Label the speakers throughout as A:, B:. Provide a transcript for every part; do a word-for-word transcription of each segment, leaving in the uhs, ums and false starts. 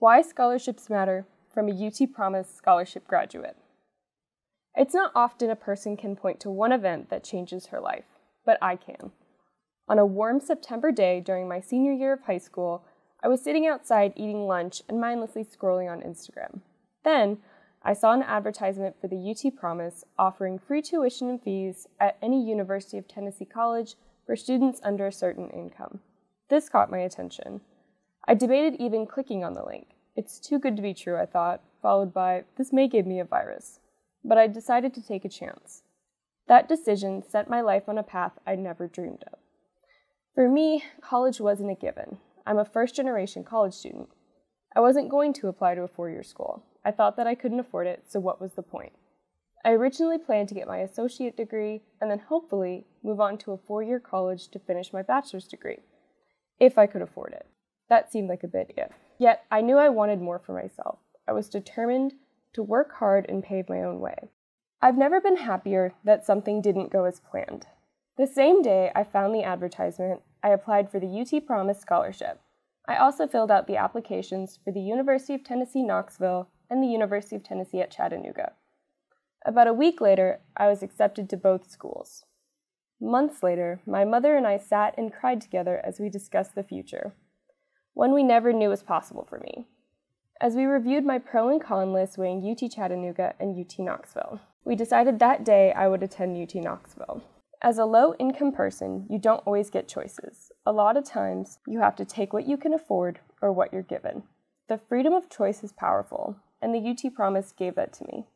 A: Why Scholarships Matter from a U T Promise Scholarship graduate. It's not often a person can point to one event that changes her life, but I can. On a warm September day during my senior year of high school, I was sitting outside eating lunch and mindlessly scrolling on Instagram. Then, I saw an advertisement for the U T Promise offering free tuition and fees at any University of Tennessee college for students under a certain income. This caught my attention. I debated even clicking on the link. It's too good to be true, I thought, followed by, this may give me a virus. But I decided to take a chance. That decision set my life on a path I'd never dreamed of. For me, college wasn't a given. I'm a first-generation college student. I wasn't going to apply to a four-year school. I thought that I couldn't afford it, so what was the point? I originally planned to get my associate degree and then hopefully move on to a four-year college to finish my bachelor's degree, if I could afford it. That seemed like a big if. Yet, I knew I wanted more for myself. I was determined to work hard and pave my own way. I've never been happier that something didn't go as planned. The same day I found the advertisement, I applied for the U T Promise Scholarship. I also filled out the applications for the University of Tennessee Knoxville and the University of Tennessee at Chattanooga. About a week later, I was accepted to both schools. Months later, my mother and I sat and cried together as we discussed the future, one we never knew was possible for me. As we reviewed my pro and con list weighing U T Chattanooga and U T Knoxville, we decided that day I would attend U T Knoxville. As a low-income person, you don't always get choices. A lot of times, you have to take what you can afford or what you're given. The freedom of choice is powerful, and the U T Promise gave that to me.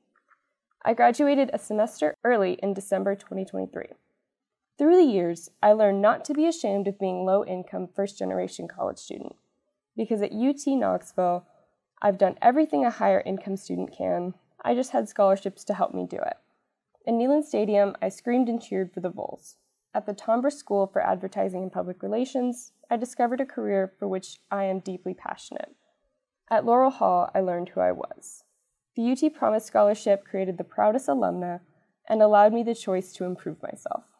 A: I graduated a semester early in December twenty twenty-three. Through the years, I learned not to be ashamed of being low-income first-generation college student, because at U T Knoxville, I've done everything a higher-income student can. I just had scholarships to help me do it. In Neyland Stadium, I screamed and cheered for the Vols. At the Tomber School for Advertising and Public Relations, I discovered a career for which I am deeply passionate. At Laurel Hall, I learned who I was. The U T Promise Scholarship created the proudest alumna and allowed me the choice to improve myself.